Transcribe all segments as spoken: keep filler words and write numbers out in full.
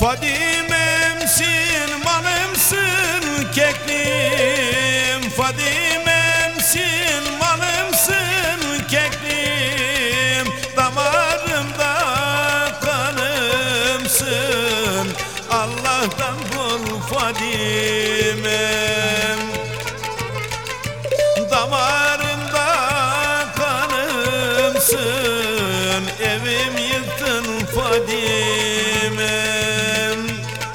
Fadime'msin, malımsın, keklim. Fadime'msin, malımsın, keklim. Damarımda kanımsın, Allah'tan bul Fadime'm. Damarımda kanımsın, evim yıktın Fadime'm.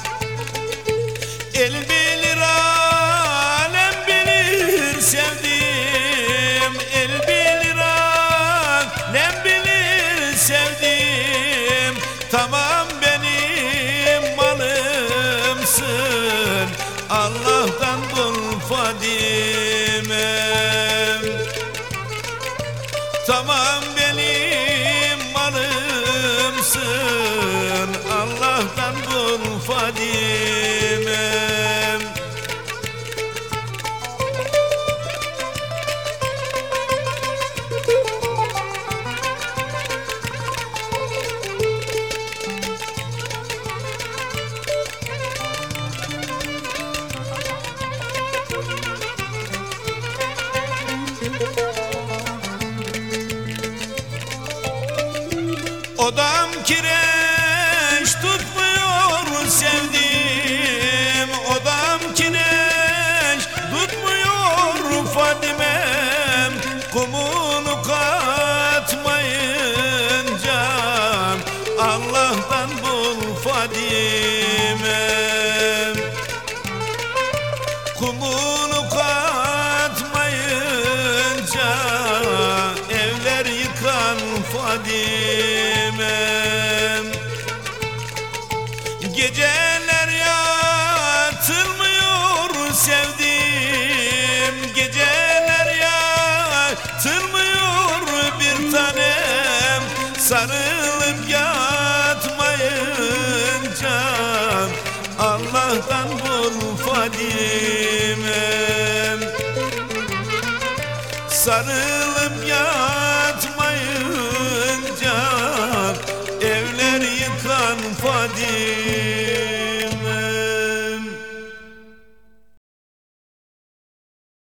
El bilir alem bilir sevdim, el bilir alem bilir sevdim. Tamam benim malımsın, Allah'tan bul Fadime'm. Tamam benim malımsın, Allah'tan bul Fadime'm. Odam kireç tutmuyor sevdim, odam kireç tutmuyor Fadime'm. Kumunu katmayınca Allah'tan bul Fadime'm. Kumunu katmayınca evler yıkan Fadime'm. Geceler yatılmıyor sevdim, geceler yatılmıyor bir tanem. Sarılıp yatmayınca Allah'tan bul Fadime'm. Sarılıp yatmayınca